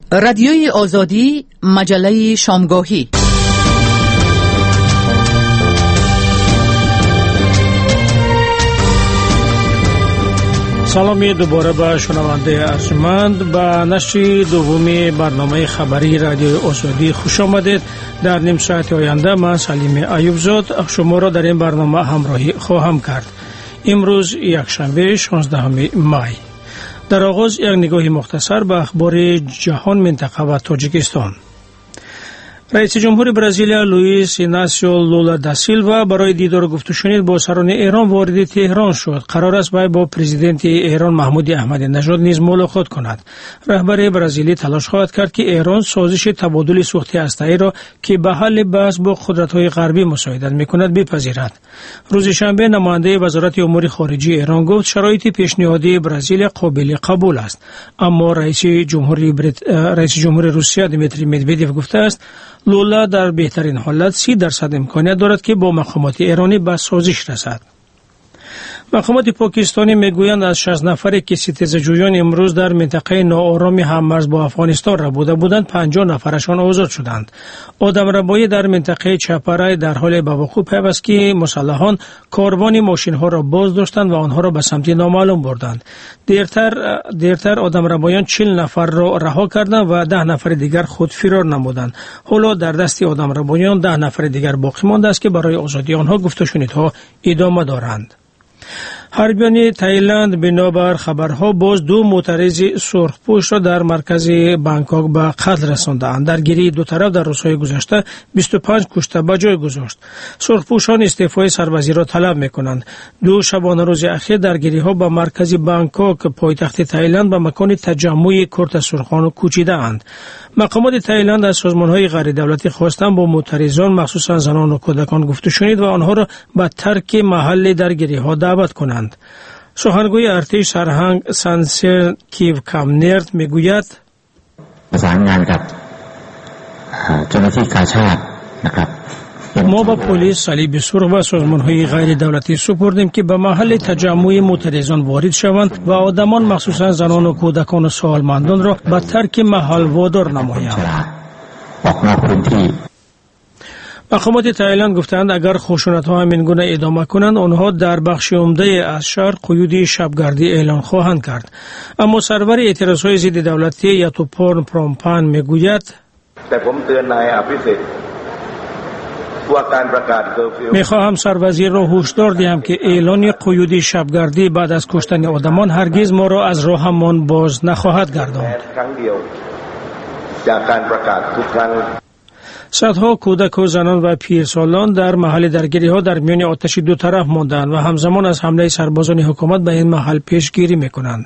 رادیوی آزادی، مجله شامگاهی. سلامی دوباره به شنونده ارجمند به نشر دومی برنامه خبری رادیوی آزادی خوش آمدید. در نیم ساعت آینده من سلیم ایوبزاد شما را در این برنامه همراهی خواهم کرد. امروز یکشنبه 16 مای. در آغاز یک نگاه مختصر به اخبار جهان، منطقه و تاجیکستان. رئیس جمهور برزیلیا لوئیس ایناسیو لولا دا سیلوا برای دیدار و گفتگو با سران ایران وارد تهران شد. قرار است با پرزیدنت ایران محمود احمدی نژاد نیز ملاقات کند. رهبر برزیلی تلاش خواهد کرد که ایران سازش تبادل سوختی هسته‌ای را که به حل بحث با قدرت‌های غربی مساعدت می‌کند بپذیرد. روز شنبه نماینده وزارت امور خارجه ایران گفت شرایط پیشنهادی برزیل قابل قبول است، اما رئیس جمهور روسیه دیمیتری مدودیو گفته است لولا در بهترین حالت 30% امکانیت دارد که با مقامات ایرانی به سازش رسد. مقامات پاکستانی میگویند از 60 نفری که ستیزجویان امروز در منطقه ناآرام هممرز با افغانستان را بودند 50 نفرشان آزاد شدند. آدمربایی در منطقه چپرای در حال به وقوع پیوست که مسلحان کاروان ماشین‌ها را باز داشتند و آنها را به سمت نامعلوم بردند. دیرتر آدمربایان 40 نفر را رها کردند و 10 نفر دیگر خود فرار نمودند. حالا در دست آدمربایان 10 نفر دیگر باقی مانده است که برای آزادی آنها گفتگوها ادامه دارند. حربیان تایلند بنابر خبرها باز 2 معترض سرخپوش را در مرکز بانکوک به قتل رساندند. درگیری دو طرف در روزهای گذشته 25 کشته به جای گذاشت. سرخپوشان استعفای سربازی را طلب می‌کنند. 2 شبانه روز اخیر درگیری‌ها با مرکز بانکوک پایتخت تایلند به مکان تجمع کرد سرخان کوچیده‌اند. مقامات تایلند از سازمان‌های غیر دولتی خواستند با معترضان مخصوصا زنان و کودکان گفتگو و آنها را به ترک محل درگیری‌ها دعوت کنند. سخنگوی ارتش سرهنگ سانسر کیو کامنرد میگوید ما با پلیس صلیب سرخ و سازمان‌های غیر دولتی سپردیم که به محل تجمع معترضان وارد شوند و آدمان مخصوصا زنان و کودکان و سالمندان را به ترک محل وادار نمایند. مقامات تایلند گفتند اگر خشونت‌ها همین گونه ادامه کنند آنها در بخش عمده از شهر قیود شبگردی اعلان خواهند کرد. اما سرور اعتراض‌های ضد دولتی یاتوپورن پرومپان میگوید میخواهم سروزیر را هشدار دهم که اعلان قیود شبگردی بعد از کشتن آدمان هرگز ما را از راهمان باز نخواهد گرداند. صدها کودک و زنان و پیرسالان در محل درگیری‌ها در میان آتش دو طرف ماندند و همزمان از حمله سربازان حکومت به این محل پیشگیری می‌کنند.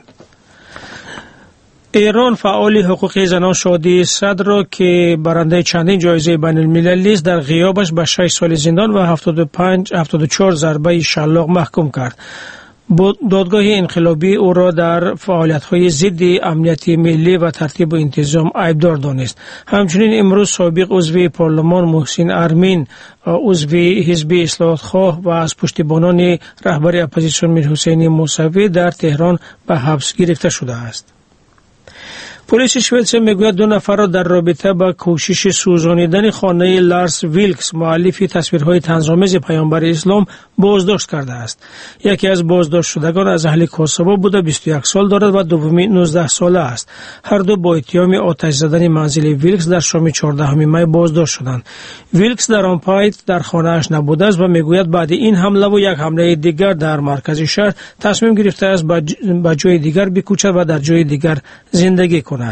ایران فعال حقوق زنان شادی صدر را که برنده چندین جایزه بین‌المللی است در غیابش به 6 سال زندان و 74 ضربه شلاق محکوم کرد. دادگاه انقلابی او را در فعالیت‌های ضد امنیت ملی و ترتیب و انتظام عیبدار دانست. همچنین امروز سابق عضو پارلمان محسن ارمین، عضو حزب اصلاحات خواه و از پشتیبانان رهبر اپوزیسیون میرحسین موسوی در تهران به حبس گرفته شده است. پلیس شوئد میگوید 2 نفر را در رابطه با کوشش سوزانیدن خانه لارس ویلکس مؤلف تصویرهای طنزآمیز پیامبر اسلام بازداشت کرده است. یکی از بازداشت شدگان از اهل کوسوو بوده، 21 سال دارد و دومی 19 ساله است. هر دو با اتهام آتش زدن منزل ویلکس در شام 14 می بازداشت شدند. ویلکس در آن پایت در خانه‌اش نبوده است و میگوید بعد این حمله و یک حمله دیگر در مرکز شهر تصمیم گرفته است به جای دیگر بکوچد و در جای دیگر زندگی کند.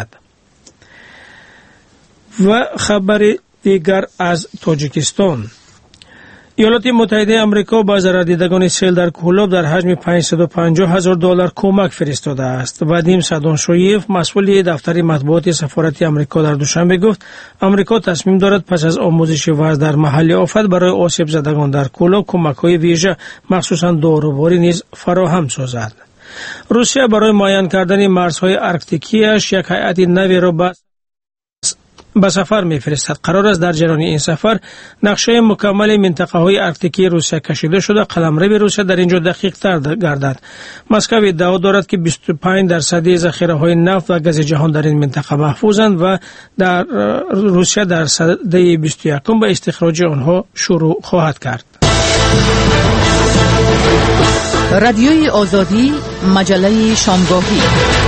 و خبر دیگر از تاجیکستان. ایالات متحده آمریکا با ضرردیدگان سیل در کولاب در حجم $550,000 کمک فرستاده است. وادیم سادونشویف مسئول دفتر مطبوعات سفارت آمریکا در دوشنبه گفت آمریکا تصمیم دارد پس از آموزش وضع در محل آفت برای آسیب زدگان در کولاب کمک‌های ویژه مخصوصاً داروباری نیز فراهم سازد. روسیه برای معاین کردن مرزهای ارکتیکیش یک هیئت نوی را به به سفر می‌فرستد. قرار است در جریان این سفر نقشه مکمل منطقه‌های آرکتیکی روسیه کشیده شده قلمرو روسیه در اینجا دقیق‌تر گردد. مسکو ادعا دارد که 25% ذخیره‌های نفت و گاز جهان در این منطقه محفوظند و در روسیه در سده 21 به استخراج آنها شروع خواهد کرد. رادیوی آزادی، مجله شامگاهی.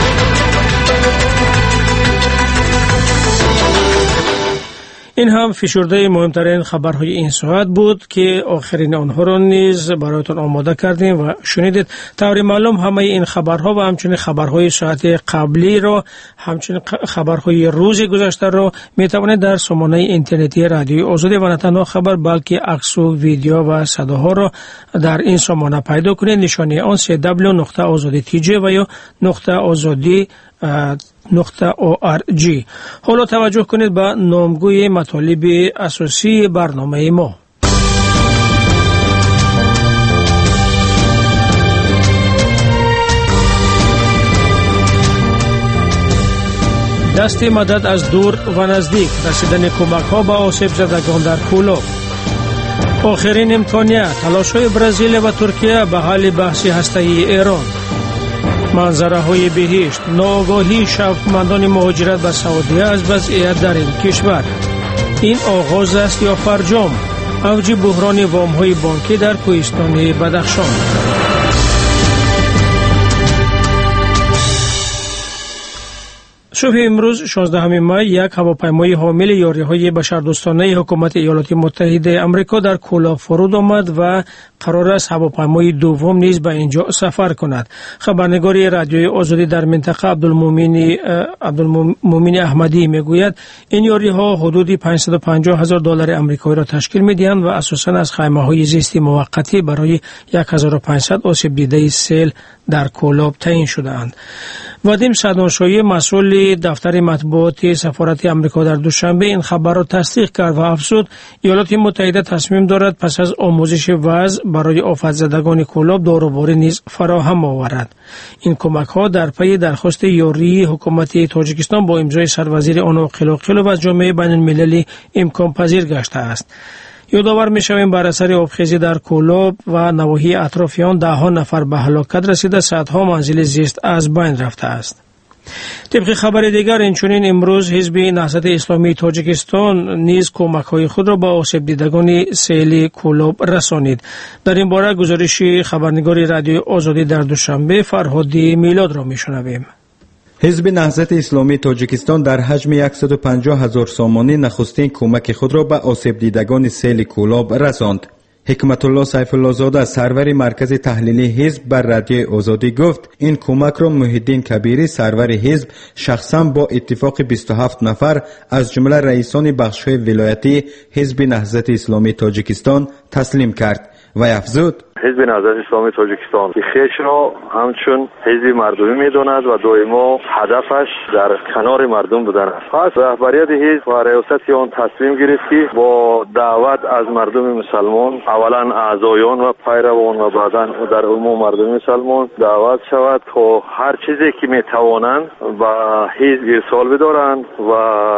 این هم فشرده مهمترین خبرهای این ساعت بود که آخرین آنها را نیز برایتان آماده کردیم و شنیدید. طور معلوم همه این خبرها و همچنین خبرهای ساعت قبلی را، همچنین خبرهای روز گذشته را می توانید در سامانه اینترنتی رادیوی آزادی و نه تنها خبر بلکه عکس و ویدیو و صداها را در این سامانه پیدا کنید. نشانی آن www.azadi.tj و یا .azadi.org. حالا توجه کنید به نامگوی مطالب اساسی برنامه ما. دست مدد از دور و نزدیک، رسیدن کمک ها به آسیب زدگان در کولاب. آخرین امکانیت، تلاش‌های برزیل و ترکیه به حل بحث هسته‌ای ایران. منظره های بهشت، ناآگاهی شوقمندان مهاجرت به سعودیه از وضعیت در این کشور. این آغاز است یا فرجام؟ اوج بحران وام های بانکی در کوهستان بدخشان. صبح امروز 16 می یک هواپیمای حامل یاریهای بشردوستانه حکومت ایالات متحده آمریکا در کولاب فرود آمد و قرار است هواپیمای دوم نیز به اینجا سفر کند. خبرنگار رادیوی آزادی در منطقه عبدالمومن احمدی میگوید این یاریها حدود $550,000 آمریکایی را تشکیل می‌دهند و اساساً از خیمه‌های زیستی موقتی برای 1500 آسیب دیده سیل در کولاب تعیین شده‌اند. وادیم سدانشاهی مسئول دفتر مطبوعات سفارت آمریکا در دوشنبه این خبر را تصدیق کرد و افزود ایالات متحده تصمیم دارد پس از آموزش وضع برای آفت زدگان کولاب داروباری نیز فراهم آورد. این کمک ها در پی درخواست یاری حکومت تاجیکستان با امضای سروزیر آن قلقلو و جامعه بین المللی امکان پذیر گشته است. یادآور می‌شویم بر اثر آبخیزی در کولاب و نواحی اطرافیان ده‌ها نفر به هلاکت رسیده، صدها منزل زیست از بین رفته است. طبق خبر دیگر اینچنین امروز حزب نهضت اسلامی تاجیکستان نیز کمک‌های خود را به آسیب دیدگان سیل کولاب رسانید. در این باره گزارش خبرنگار رادیوی آزادی در دوشنبه فرهادی میلاد را می‌شنویم. حزب نهضت اسلامی تاجیکستان در حجم 150,000 سامانی نخستین کمک خود را به آسیب دیدگان سیل کولاب رساند. حکمت الله سیف الله زاده سرور مرکز تحلیلی حزب بر رادیوی آزادی گفت این کمک را محیدین کبیری سرور حزب شخصا با اتفاق 27 نفر از جمله رئیسان بخش‌های ولایتی حزب نهضت اسلامی تاجیکستان تسلیم کرد و افزود حزب نهضت اسلامی تاجیکستان که خیش را همچون حزب مردمی می‌داند و دائما هدفش در کنار مردم بودن است. پس رهبریت حزب و ریاست آن تصمیم گرفت که با دعوت از مردم مسلمان، اولا اعضایان و پیروان و بعداً در عموم مردم مسلمان دعوت شود تا هر چیزی که می‌توانند به حزب ارسال بدارند و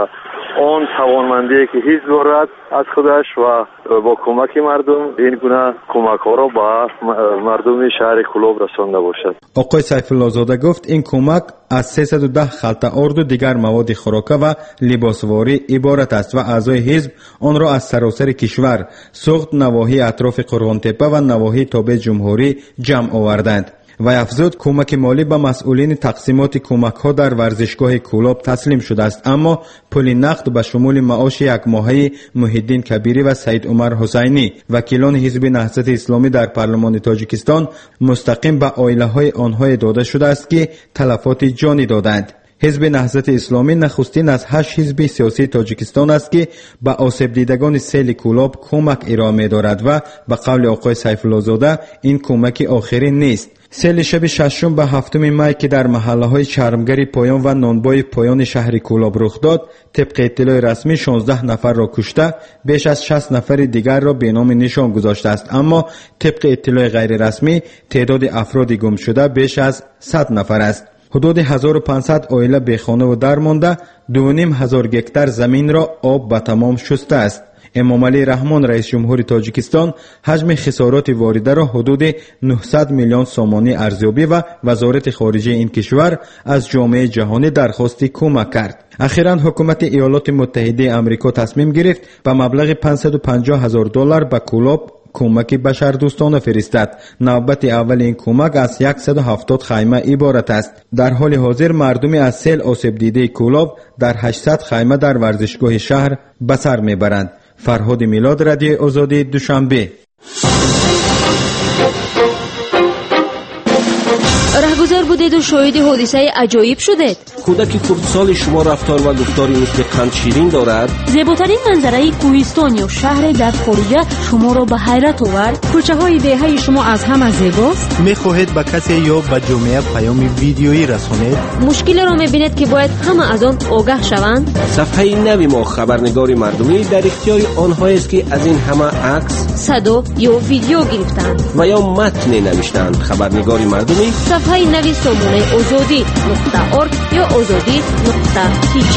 آن توانمندی که حزب دارد از خودش و با کمک مردم این گونه کمک‌ها را به مردم شهر کولاب رسانده باشد. آقای سیف الله زاده گفت این کمک از 310 خلطه آرد و دیگر مواد خوراکه و لباسواری عبارت است و اعضای حزب آن را از سراسر کشور، سوخت نواحی اطراف قرغان‌تپه و نواحی تابع جمهوری جمع آوردند. و افزود کمک مالی به مسئولین تقسیمات کمک ها در ورزشگاه کولاب تسلیم شده است، اما پول نقد به شمول معاش یک ماهه محیدین کبیری و سید عمر حسینی وکیلان حزب نهضت اسلامی در پارلمان تاجیکستان مستقیم به عائله های آنها داده شده است که تلفات جانی دادند. حزب نهضت اسلامی نخستین از 8 حزب سیاسی تاجیکستان است که به آسیب دیدگان سیل کولاب کمک ارائه می‌دارد و به قول آقای سیف الله زاده این کمک آخری نیست. سیل شب 6 به 7 می که در محله‌های چرمگری پایان و نانبای پایان شهر کولاب رخ داد، طبق اطلاع رسمی 16 نفر را کشته، بیش از 60 نفر دیگر را به نام نشان گذاشته است، اما طبق اطلاع غیر رسمی تعداد افراد گم شده بیش از 100 نفر است. حدود 1500 عائله بیخانه و درمانده 2500 گکتار زمین را آب به تمام شسته است. امامعلی رحمان رئیس جمهور تاجیکستان حجم خسارات وارده را حدود 900 میلیون سومانی ارزیابی و وزارت خارجه این کشور از جامعه جهانی درخواست کمک کرد. اخیراً حکومت ایالات متحده آمریکا تصمیم گرفت به مبلغ $550,000 به کولاب کمک بشردوستانه فرستد. نوبت اول این کمک از 170 خیمه عبارت است. در حال حاضر مردم از سیل آسیب دیده کولاب در 800 خیمه در ورزشگاه شهر به سر میبرند. فرهاد میلاد، رادیوی آزادی، دوشنبه. رهگذر بودید و شاهد حادثه عجایب شدید. کودک خردسال شما رفتار و گفتاری مثل قند شیرین دارد. زیباترین منظره کوهستان یا شهر در خارج شما را به حیرت آورد. کوچه های دهه شما از همه زیباست. میخواهید به کسی یا به جامعه پیام ویدیویی رسانید. مشکل را میبینید که باید همه از آن آگاه شوند. صفحه نوی ما خبرنگار مردمی در اختیار آنهایی است که از این همه عکس، صدا یا ویدیو گرفتند و یا متن نوشتند. خبرنگار مردمی صفحه نوی سامانه azadi.org یا azadi.tg.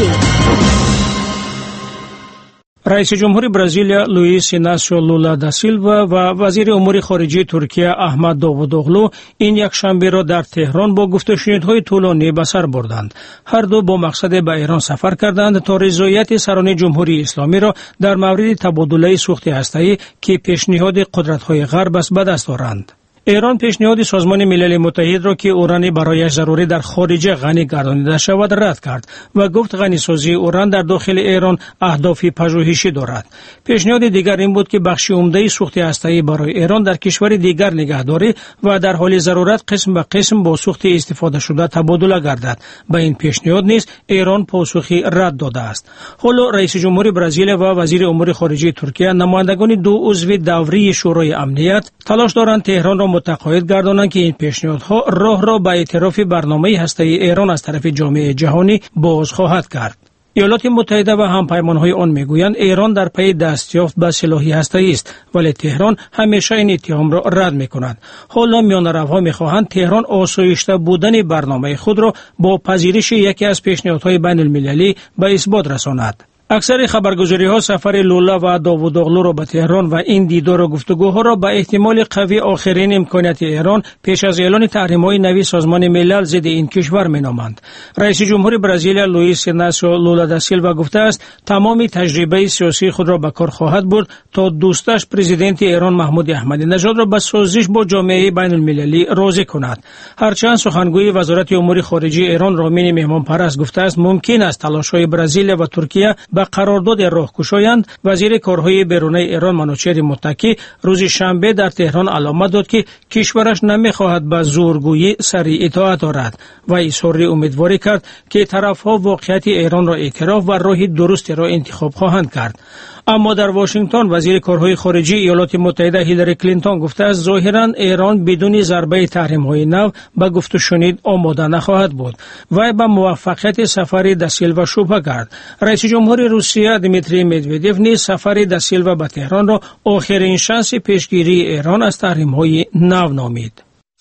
رئیس جمهور برزیلیا لوئیس ایناسیو لولا دا سیلوا و وزیر امور خارجه ترکیه احمد داوودوغلو این یک شنبه را در تهران با گفت و شنودهای طولانی به سر بردند. هر دو با مقصد به ایران سفر کردند تا رضایت سران جمهوری اسلامی را در مورد تبادله سوخت هسته‌ای که پیشنهاد قدرت‌های غرب است به دست آورند. ایران پیشنهاد سازمان ملل متحد را که اوران برایش ضروری در خارج غنی گردانیده شود رد کرد و گفت غنیسازی اوران در داخل ایران اهداف پژوهشی دارد. پیشنهاد دیگر این بود که بخش عمده سوخت هسته‌ای برای ایران در کشور دیگر نگهداری و در حال ضرورت قسم به قسم با سوخت استفاده شده تبادله گردد. به این پیشنهاد نیز ایران پاسخی رد داده است. حالا رئیس جمهور برزیل و وزیر امور خارجه ترکیه نمایندگان دو عضو دوری شورای امنیت تلاش دارند تهران را متقاعد گردانند که این پیشنهادها راه را به اعتراف برنامه هسته‌ای ایران از طرف جامعه جهانی باز خواهد کرد. ایالات متحده و همپیمانهای آن میگویند ایران در پی دستیافت به سلاح هسته‌ای است، ولی تهران همیشه این اتهام را رد می‌کند. حالا میانه‌روها می‌خواهند تهران آسایشته بودن برنامه خود را با پذیرش یکی از پیشنهادهای بین‌المللی به اثبات رساند. اکثر خبرگزاری‌ها سفر لولا و داوودوغلو را به تهران و این دیدار و گفتگوها را به احتمال قوی آخرین امکانیت ایران پیش از اعلان تحریم‌های نوی سازمان ملل ضد این کشور می‌نامند. رئیس جمهور برزیل لوئیس ایناسیو لولا دا سیلوا گفته است تمام تجربه سیاسی خود را به کار خواهد برد تا دوستش پرزیدنت ایران محمود احمدی نژاد را به سازش با جامعه بین‌المللی راضی کند. هرچند سخنگوی وزارت امور خارجه ایران رامین مهمانپرست گفته است ممکن است تلاش‌های برزیل و ترکیه به قرارداد راه گشایند، وزیر کارهای بیرونی ایران منوچهر متکی روز شنبه در تهران علامت داد که کشورش نمی‌خواهد به زورگویی سریع اطاعت دارد و اظهار امیدواری کرد که طرف‌ها واقعیت ایران را اعتراف و راه درستی را انتخاب خواهند کرد. اما در واشنگتن وزیر کارهای خارجه ایالات متحده هیلاری کلینتون گفته است ظاهراً ایران بدون ضربه تحریم‌های نو به گفت و شنید آماده نخواهد بود و به موفقیت سفر دا سیلوا شبهه کرد. رئیس جمهور روسیه دیمیتری مدودیو نیز سفر دا سیلوا به تهران را آخرین شانس پیشگیری ایران از تحریم‌های نو نامید.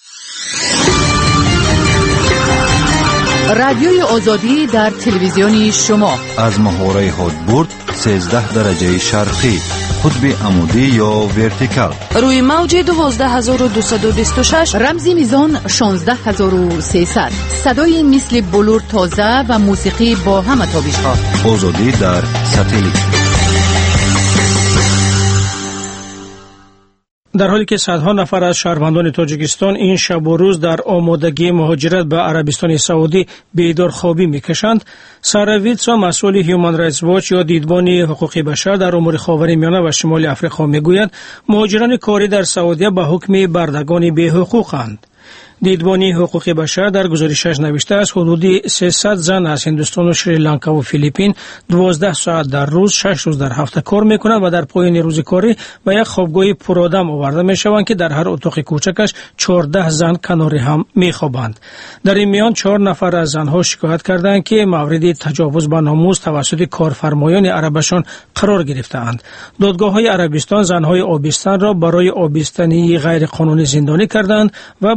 رادیوی آزادی در تلویزیون شما از محوره هادبورد 13 درجه شرقی، قطب عمودی یا ورتیکال، روی موج 12226، رمزی میزان 16300، صدای مثل بلور تازه و موسیقی با همه تابش‌ها. آزادی در ساتلیت. در حالی که صدها نفر از شهروندان تاجیکستان این شب و روز در آمادگی مهاجرت به عربستان سعودی بیدار خوابی میکشند، سارا ویتسا مسئول هیومن رایتس واچ یا دیدبان حقوق بشر در امور خاورمیانه و شمال افریقا میگوید مهاجران کاری در سعودی به حکم بردگان بی حقوقند. دیدبانی حقوق بشر در گزارشش نوشته است حدود 300 زن از هندوستان و شریلانکا و فیلیپین 12 ساعت در روز 6 روز در هفته کار میکنند و در پایان روز کاری به یک خوابگاه پرآدم آورده میشوند که در هر اتاق کوچکش 14 زن کنار هم میخوابند. در این میان 4 نفر از زنها شکایت کردند که مورد تجاوز به ناموس توسط کارفرمایان عربشان قرار گرفتند. دادگاه‌های عربستان زنهای آبستن را برای آبستنی غیر قانونی زندانی کردند و به سراغ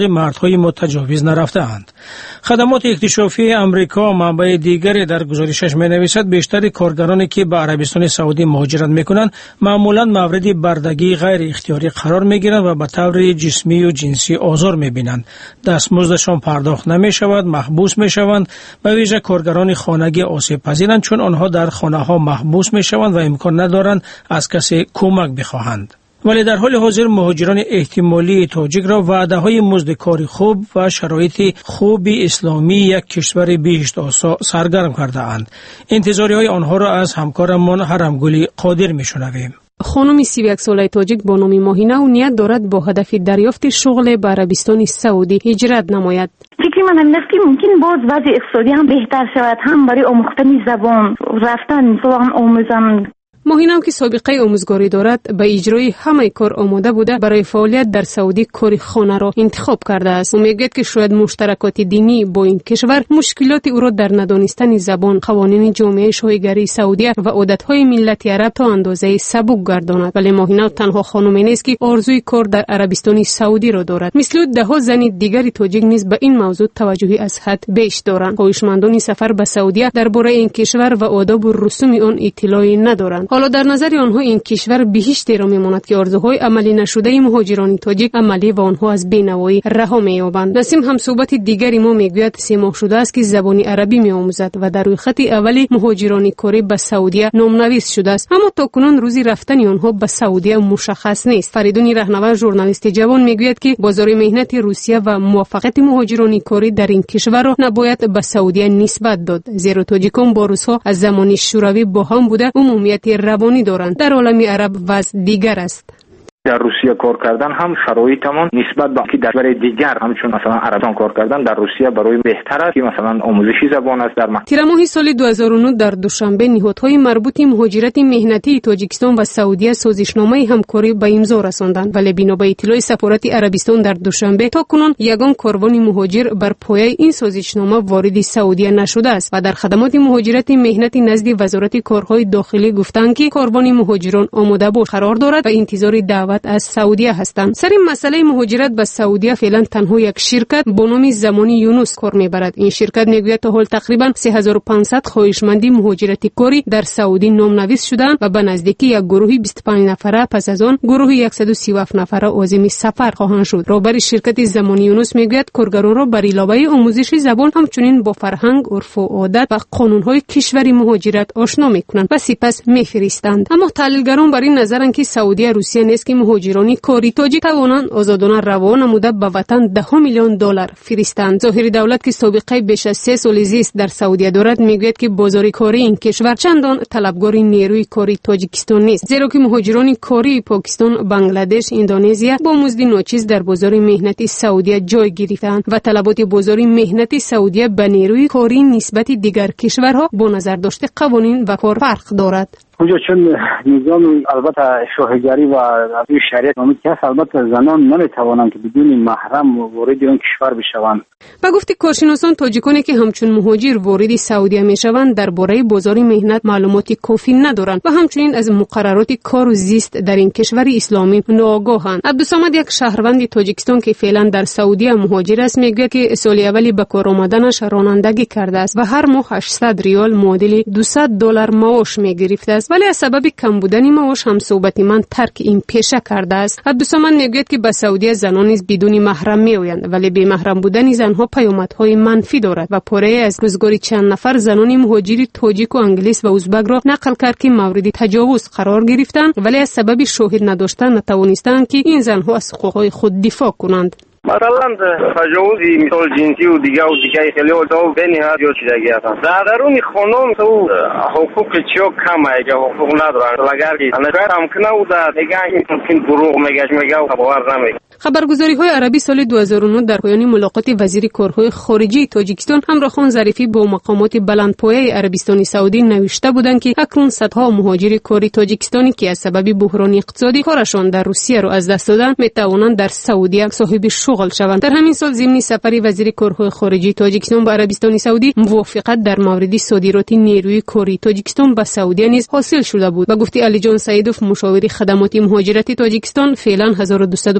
سراغ مردهای متجاوز نرفته‌اند. خدمات اکتشافی امریکا منبع دیگری در گزارشش می‌نویسد بیشتر کارگرانی که به عربستان سعودی مهاجرت می‌کنند معمولاً مورد بردگی غیر اختیاری قرار می‌گیرند و به طور جسمی و جنسی آزار می‌بینند. دستمزدشان پرداخت نمی‌شود، محبوس می‌شوند. به ویژه کارگران خانگی آسیب پذیرند چون آنها در خانه‌ها محبوس می‌شوند و امکان ندارند از کسی کمک بخواهند. ولی در حال حاضر مهاجران احتمالی تاجیک را وعده‌های مزد کاری خوب و شرایط خوب اسلامی یک کشور بهشت آسا سرگرم کرده‌اند. انتظاری‌های آنها را از همکارمان هرمگلی قادر می‌شنویم. خانم 31 ساله تاجیک با نام ماهینه و نیت دارد با هدف دریافت شغل به عربستان سعودی هجرت نماید. فکر من این است که ممکن باز وضع اقتصادی هم بهتر شود، هم برای آموختن زبان رفتن سراغ آموزان. ماهینه که سابقه آموزگاری دارد به اجرای همه کار آماده بوده برای فعالیت در سعودی کاری خانه را انتخاب کرده است. او میگوید که شاید مشترکات دینی با این کشور مشکلات او را در ندانستن زبان، قوانین جامعه شایگری سعودی و عادت‌های ملت عرب تا اندازه سبک گرداند. ولی ماهینه تنها خانمی نیست که آرزوی کار در عربستان سعودی را دارد. مثل ده زن دیگر تاجیک نیز به این موضوع توجهی از حد بیش دارند. خواهشمندان سفر به سعودی درباره این کشور و آداب و رسوم آن اطلاعی ندارند. حالا در نظر آنها این کشور بهشتی را میماند که آرزوهای عملی نشده مهاجران تاجیک عملی و آنها از بینوایی رها می‌یابند. نسیم هم صحبت دیگری ما میگوید 3 ماه شده است که زبان عربی می‌آموزد و در روی خط اولی مهاجران کاری به سعودی نام‌نویس شده است، اما تاکنون روزی رفتن آنها به سعودی مشخص نیست. فریدون رهنورد ژورنالیست جوان میگوید که بازار مهنت روسیه و موفقیت مهاجران کاری در این کشور را نباید به سعودی نسبت داد، زیرا تاجیکان با روس‌ها از زمان شوروی با هم بوده عمومیت روانی دارند. در عالم عرب وضع دیگر است. در روسیه کار کردن هم شرایطمون نسبت به که در برای دیگر همچون مثلا عربستان کار کردن در روسیه برای بهتر است که مثلا آموزشی زبان است. در تیر ماه سال 2009 در دوشنبه نهادهای مربوط مهاجرت مهنتی تاجیکستان و سعودی سازشنامه همکاری به امضا رساندند، ولی بنا به اطلاع سفارت عربستان در دوشنبه تاکنون یگان کاروان مهاجر بر پایه این سازشنامه وارد سعودی نشده است و در خدمات مهاجرت مهنتی نزد وزارت کارهای داخلی گفتند که کاروان مهاجران آماده بود قرار دارد و انتظار دعوت از سعودیه هستند. سر این مسئله مهاجرت به سعودیه فعلا تنها یک شرکت با نام زمانی یونس کار میبرد. این شرکت میگوید تا حال تقریبا 3500 خواهشمندی مهاجرتی کاری در سعودی نام‌نویس شدند و به نزدیکی یک گروه 25 نفره پس از آن گروه 137 نفره عازم سفر خواهند شد. رهبر شرکت زمانی یونس میگوید کارگران را بر علاوه آموزش زبان همچنین با فرهنگ، عرف و عادت و قانون‌های کشور مهاجرت آشنا میکنند و سپس میفرستند. اما تحلیلگران بر این نظرند که سعودی روسیه نیست که مهاجران کاری تاجیک توانند آزادانه روان نموده به وطن $10 میلیون فرستند. ظاهری دولت که سابقه بیش از 3 سال زیست در سعودی دارد میگوید که بازار کاری این کشور چندان طلبگار نیروی کاری تاجیکستان نیست، زیرا که مهاجران کاری پاکستان، بنگلادش، اندونزی با مزد ناچیز در بازار مهنتی سعودی جای گرفتند و طلبات بازار مهنتی سعودی به نیروی کاری نسبت دیگر کشورها با نظر داشته قوانین و کار فرق دارد. اونجا چون نظام البته شاهگری و شریعت آمد که البته زنان نمیتوانند که بدون محرم وارد اون کشور بشوند. با گفت کارشناسان تاجیکانی که همچون مهاجر وارد سعودی میشوند درباره بازار مهنت معلوماتی کافی ندارند و همچنین از مقررات کار و زیست در این کشور اسلامی ناآگاهند. عبدالصمد یک شهروند تاجیکستان که فعلا در سعودی مهاجر است میگه که سال اولی به کار آمدنش رانندگی کرده است و هر ماه 800 ریال معادل $200 معاش میگرفته است، ولی از سبب کم بودن معاش هم صحبت من ترک این پیشه کرده است. عبدالصمد میگوید که به سعودی زنان نیز بدون محرم میآیند، ولی بی محرم بودن زنها پیامدهای منفی دارد و پاره از روزگاری چند نفر زنان مهاجری تاجیک و انگلیس و ازبک را نقل کرد که مورد تجاوز قرار گرفتند، ولی از سبب شاهد نداشتن نتوانستند که این زنها از حقوقهای خود دفاع کنند. مثلا تجاوزی مثل جنسی و دیگه خیلی و به نهایت زیاد شدگی هستند. در درون خانم تو حقوق چیو کمه که حقوق ندارن. اگر که ممکنه و دیگه ممکن دروغ میگه و باور نمیگه. خبرگزاری‌های عربی سال 2009 در پایان ملاقات وزیر کارهای خارجه تاجیکستان همراهان ظریفی با مقامات بلندپایه عربستان سعودی نوشته بودند که اکنون صدها مهاجر کاری تاجیکستانی که از سبب بحران اقتصادی کارشان در روسیه را از دست دادند میتوانند در سعودی صاحب شغل شوند. در همین سال ضمن سفری وزیر کارهای خارجه تاجیکستان به عربستان سعودی موافقت در مورد صادرات نیروی کاری تاجیکستان به سعودی نیز حاصل شده بود. با گفته علی جان سعیدوف مشاور خدمات مهاجرت تاجیکستان فعلا 1250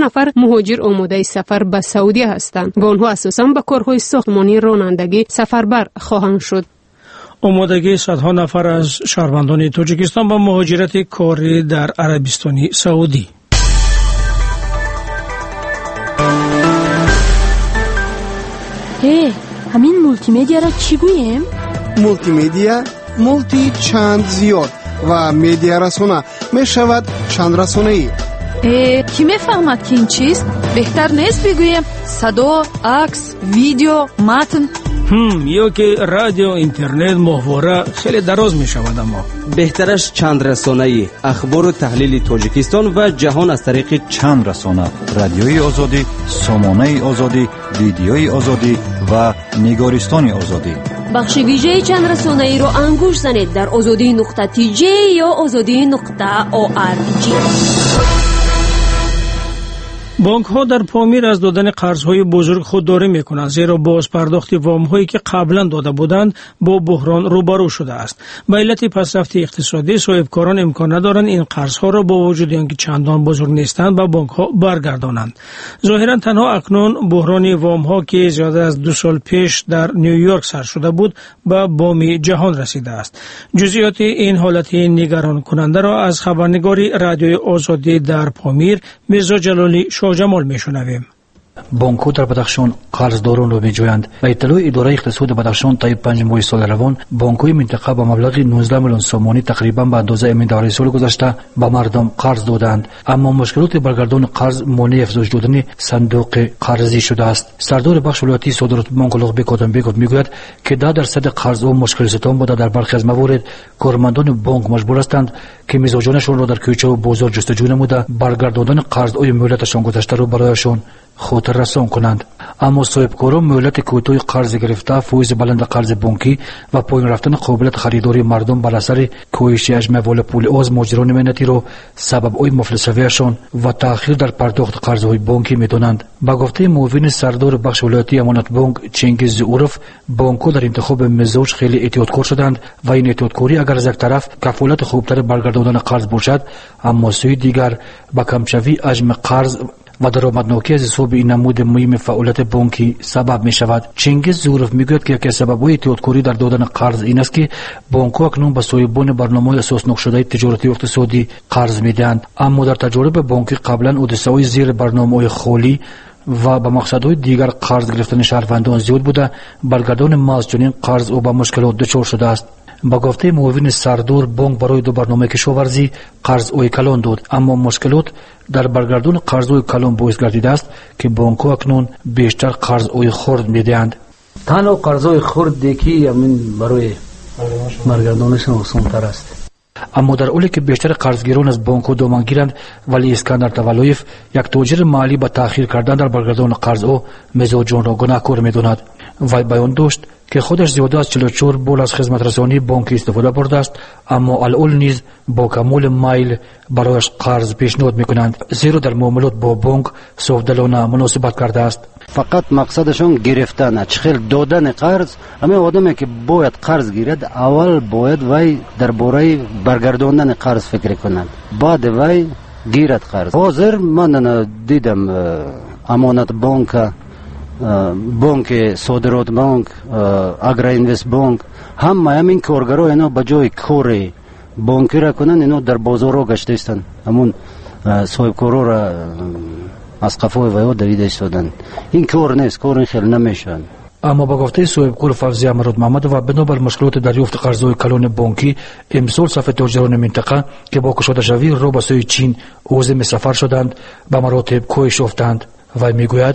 نفر مهاجر آماده سفر به سعودیه هستند و آنها اساساً به کارهای ساختمانی رانندگی سفربر خواهند شد. آمادگی صدها نفر از شهروندان تاجیکستان به مهاجرت کاری در عربستان سعودی. همین مولتی میدیا را چی گوییم؟ مولتی میدیا مولتی چند زیاد و میدیا رسانه می شود چند رسانه ای. کی میفهمد که این چیست؟ بهتر نیست بگوییم صدا، عکس، ویدیو، متن؟ یا که رادیو، اینترنت، ماهواره خیلی دراز می شود. اما بهترش چند رسانه‌ای، اخبار و تحلیل تاجیکستان و جهان از طریق چند رسانه: رادیوی آزادی، سامانه آزادی، ویدیوی آزادی و نگارستان آزادی. بخش ویژه چند رسانه‌ای رو انگوش زنید در azadi.tj یا azadi.org. بانک ها در پامیر از دادن قرضهای بزرگ خودداری می کنند، زیرا باز پرداخت وام هایی که قبلا داده بودند با بحران روبرو شده است. به علت پیشرفت اقتصادی صاحبکاران امکان ندارند این قرض ها را با وجود اینکه چندان بزرگ نیستند به بانک ها برگردانند. ظاهرا تنها اکنون بحران وام ها که زیاده از 2 سال پیش در نیویورک سر شده بود به بام جهان رسیده است. جزئیات این حالت نگران کننده را از خبرنگاری رادیوی آزادی در پامیر میرزا جلالی جمال میشنویم. بانک‌ها در بدخشان قرضداران را می‌جویند. به اطلاع اداره اقتصاد بدخشان طی 5 ماه سال روان، بانک‌های منطقه با مبلغ 19 میلیون سومانی تقریبا به اندازه امین دوره سال گذشته به مردم قرض دادند، اما مشکلات برگردان قرض مانع افزایش دادن صندوق قرضی شده است. سردار بخش ولایتی صادرات بانک لغبی کاتنبیک میگوید که 10% قرض او مشکل ستان بوده. در برخی از موارد کارمندان بانک مجبور هستند که مزاجانشان را در کوچه و بازار جستجو نموده برگرداندن قرض‌های مهلتشان گذشته را برایشان خاطر رسان کنند. اما صاحبکاران مهلت کوتاه قرض گرفته، فایز بلند قرض بانکی و پایین رفتن قابلیت خریداری مردم بر اثر کاهش حجم وال پول از ماجران مهنتی را سبب‌های مفلسی‌شان و تأخیر در پرداخت قرض‌های بانکی می‌دانند. با گفته معاون سردار بخش ولایتی امانت بانک چنگیز عرف، بانک‌ها در انتخاب مزاج خیلی احتیاطکار شدند و این احتیاطکاری اگر از یک طرف کفالت خوبتر برگرداندن قرض باشد، اما سوی دیگر با کمشوی حجم قرض و درآمدناکی از حساب این نمود مهم فعالیت بانکی سبب می شود. چنگیز زورف میگوید که یکی از سبب‌های احتیاطکاری در دادن قرض این است که بانک‌ها اکنون به صاحبان برنامه‌های اساس نشده تجارتی و اقتصادی قرض میدهند، اما در تجارب بانکی قبلا حادثه‌های زیر برنامه‌های خالی و به مقصدهای دیگر قرض گرفتن شهروندان زیاد بوده. برگردان محض چنین قرض او به مشکلات دچار شده است. با گفته معاون سردار، بانک برای 2 برنامه کشاورزی قرض اوی کلان داد، اما مشکلات در برگردان قرض اوی کلان باعث گردیده است که بانک‌ها اکنون بیشتر قرض اوی خرد میدهند. تنها قرض اوی خرد که همین برای برگردانشون آسان‌تر است. اما در حالی که بیشتر قرضگیران از بانک‌ها دامن گیرند، ولی اسکندر تولایف، یک تاجر محلی، با تأخیر کردن در برگردان قرض او مزاجان را گناهکار می‌داند. وی بیان داشت که خودش زیاده از 44 بار از خدمت رسانی بانکی استفاده برده است، اما الان نیز با کمال میل برایش قرض پیشنهاد میکنند، زیرا در معاملات با بانک صافدلانه مناسبت کرده است. فقط مقصدشون گرفتن، چخیل دادن قرض. همه آدمی که باید قرض گیرد اول باید وی درباره برگرداندن قرض فکر کنند، بعد وی گیرد قرض. حاضر من دیدم امانت بانک، بانک صادرات بانک، اگرا اینوست بانک، همین کارگرها اینا به جای کار بانکی را کنن اینا در بازار را گشته استن، همون صاحبکارا را از قفای ویا دویده استادن. این کار نیست، کار این خیلی نمیشن. اما با گفته صاحبکار فوزی امراد محمد و بنابر مشکلات دریافت قرض‌های کلان بانکی، امسال صف تاجران منطقه که با کشاده شوی رو به سوی چین عازم سفر شدند به مراتب کاهش یافتند. و میگوید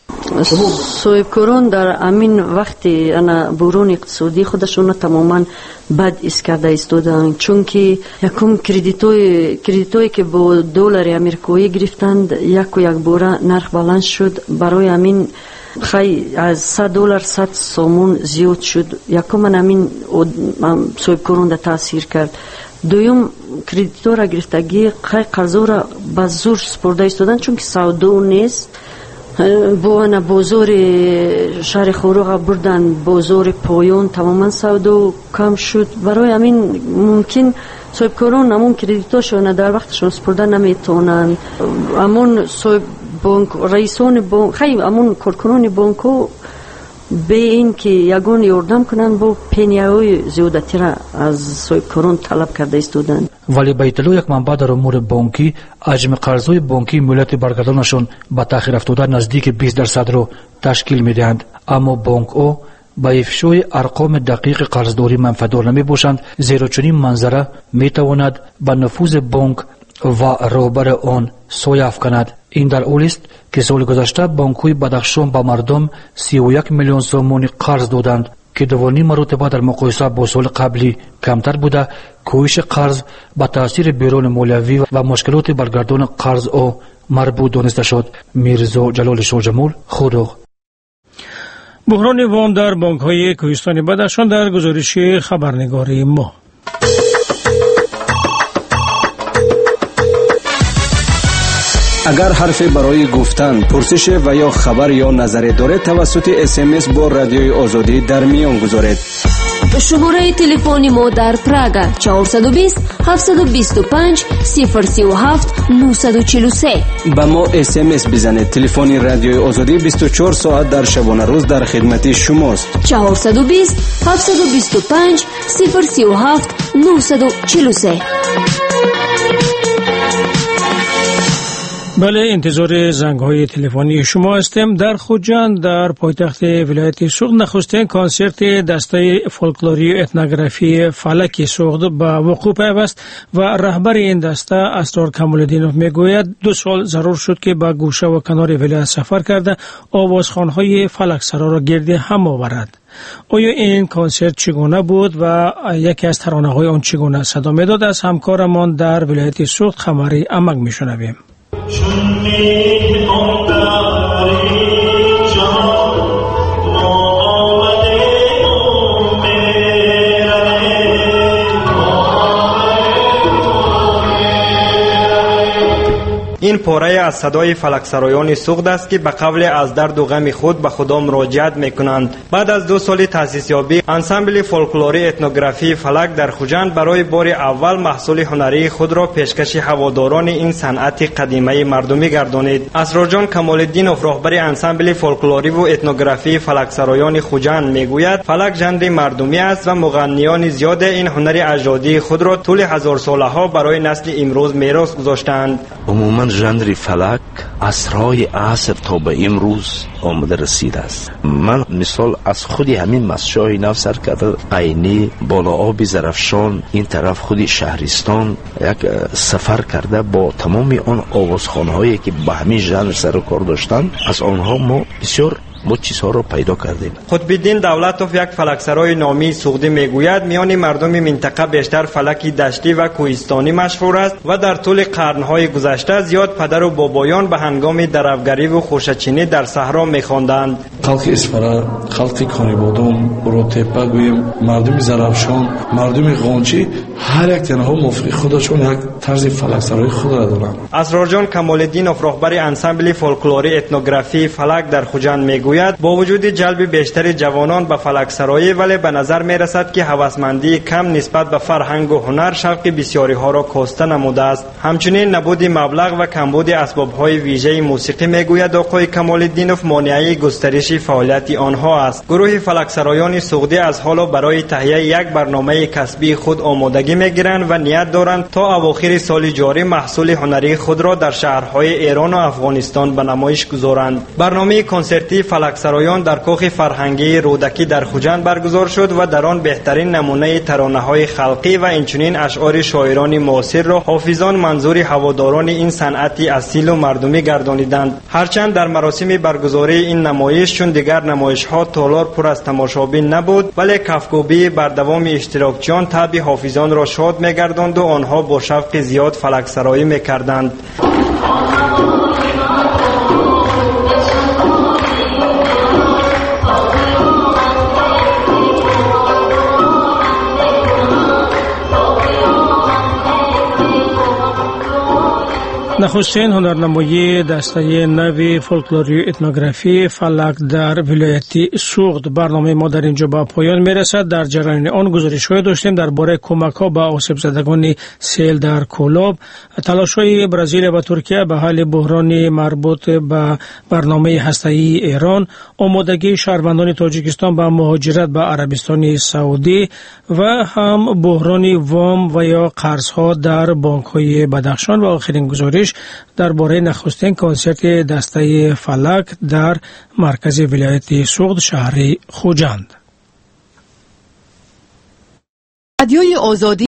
صاحبکاران در همین وقتی بحران اقتصادی خودشون تماما بد کرده ایستادند، چون که یکم کردیتوی که با دلار آمریکایی گرفتند یک باره نرخ بلند شد، برای همین خیلی از $100 100 سومون زیاد شد. یکم همین صاحبکاران در تاثیر کرد. دویم کردیتور را گرفتگی خیلی قرضا را به زور سپرده ایستادند، چون که سودا نیست. با بازار شهر خوروغ بردن، بازار پایان تماما سودا کم شد. برای همین ممکن صاحبکاران همون کردیتاشون در وقتشون سپرده نمیتونن، همون بانک رئیسان بانک خیلی همون کارکنان بانکو به این که یگان یاردم کنن با پنیه‌های زیادتی را از صاحبکاران طلب کرده استودند. ولی به اطلاع یک منبع در امور بانکی حجم قرض‌های بانکی ملت برگردانشون به تأخیر افتاده نزدیک 20% رو تشکیل میدهند، اما بانک او با افشای ارقام دقیق قرضداری منفعتدار نمی باشند، زیرا چنین منظره می تواند به نفوذ بانک و رهبر آن سایه افکند. این در حالی است که سال گذشته بانک‌های بدخشان به مردم 31 میلیون سومانی قرض دادند که 2.5 مرتبه در مقایسه با سال قبلی کمتر بوده. کاهش قرض به تاثیر بیرون مالیوی و مشکلات برگردان قرض او مربوط دانسته شد. میرزا جلال شاجمول، خودروغ. بحران وام در بانک‌های کوهستان بدخشان در گزارش خبرنگاری ما. اگر حرفی برای گفتن، پرسش و یا خبر یا نظری دارید توسط SMS با رادیوی آزادی در میان گذارید. شماره تلفنی ما در پراگ 420 725 037 943. با ما SMS بزنید. تلفن رادیوی آزادی 24 ساعت در شبانه روز در خدمت شماست. 420 725 037 943. بله، انتظار زنگ‌های تلفنی شما هستیم. در خوجند در پایتخت ولایت سوخت نخستین کنسرت دسته فولکلوری اتنوگرافی فلک سوخت به وقوع پیوست و رهبر این دسته اسرار کمال‌الدینوف میگوید 2 سال ضرور شد که به گوشه و کنار ولایت سفر کرده آوازخوان‌های فلک سرا را گرد هم آورد. آیا این کنسرت چگونه بود و یکی از ترانه‌های آن چگونه صدا میداد؟ از همکارمان در ولایت سوخت خمری امک میشنویم. این پاره از صدای فلکسرایان سوخت است که به قول از درد و غم خود به خدا مراجعت میکنند. بعد از 2 سال تأسیس یابی انسامبل فولکلوری اتنوگرافی فلک در خوجند برای بار اول محصول هنری خود را پیشکش هواداران این صنعت قدیمی مردمی گردانید. اسرار جان کمال‌الدینوف رهبر انسامبل فولکلوری و اتنوگرافی فلکسرایان خوجند میگوید فلک ژانر مردمی است و مغنیان زیاد این هنر اجدادی خود را طول هزار سالها برای نسل امروز میراث گذاشتند. عموما ژانر فلک عصرهای عصر تا به امروز آمده رسیده است. من مثال از خودی همین مسشاه نو سر کرده قینی بالا آب زرفشان این طرف خودی شهرستان یک سفر کرده با تمام آن آوازخوان‌هایی که به همین ژانر سر و کار داشتند. از آنها ما بسیار ما چیزها را پیدا کردیم. قطب‌الدین دولتوف یک فلکسرای نامی سوختی میگوید میان مردم منطقه بیشتر فلکی دشتی و کوهستانی مشهور است و در طول قرن‌های گذشته زیاد پدر و بابایان به هنگام درآوری و خوشچینی در صحرا می‌خواندند. خلق اسفره، خلق کانیبادم، روتپا گویم، مردم زرافشان، مردم قونچی هر یک تنها موافق خودشون یک طرز فلکسرای خود را دارند. اسرار جان کمال‌الدینوف رهبر انسامبل فولکلوری اتنوگرافی فلک در خوجند میگوید با وجود جلب بیشتر جوانان به فلکسرایی ولی به نظر می رسد که هوسمندی کم نسبت به فرهنگ و هنر شوق بسیاری ها را کاسته نموده است. همچنین نبود مبلغ و کمبود اسباب های ویژه موسیقی میگوید آقای کمال‌الدینوف مانع گسترش فعالیت آنها است. گروه فلکسرایان سوختی از حالا برای تهیه یک برنامه کسبی خود آمادگی میگیرند و نیت دارند تا اواخر سال جاری محصول هنری خود را در شهرهای ایران و افغانستان به نمایش گذارند. برنامه کنسرتی فلکسرایان در کاخ فرهنگی رودکی در خوجند برگزار شد و در آن بهترین نمونه ترانه‌های خلقی و اینچنین اشعار شاعران معاصر را حافظان منظور هواداران این صنعت اصیل و مردمی گردانیدند. هرچند در مراسم برگزاری این نمایش چون دیگر نمایش‌ها تالار پر از تماشابین نبود ولی کفگوبی بر دوام اشتراکچیان طبع حافظان را شاد می‌گرداند و آنها با شوق زیاد فلکسرایی می‌کردند. نخستین هنرنمایی دسته نوی فولکلوری اتنوگرافی فلک در ولایت سوخت. برنامه ما در اینجا به پایان میرسد. در جریان آن گزارش‌های داشتیم درباره کمک‌ها به آسیب زدگان سیل در کولاب، تلاش‌های برزیل و ترکیه به حل بحران مربوط به برنامه هسته‌ای ایران، آمادگی شهروندان تاجیکستان به مهاجرت به عربستان سعودی و هم بحران وام و یا قرض‌ها در بانک‌های بدخشان و آخرین گزارش درباره نخستین کنسرت دسته فلک در مرکز ولایت سوخت شهر خوجند. رادیوی آزادی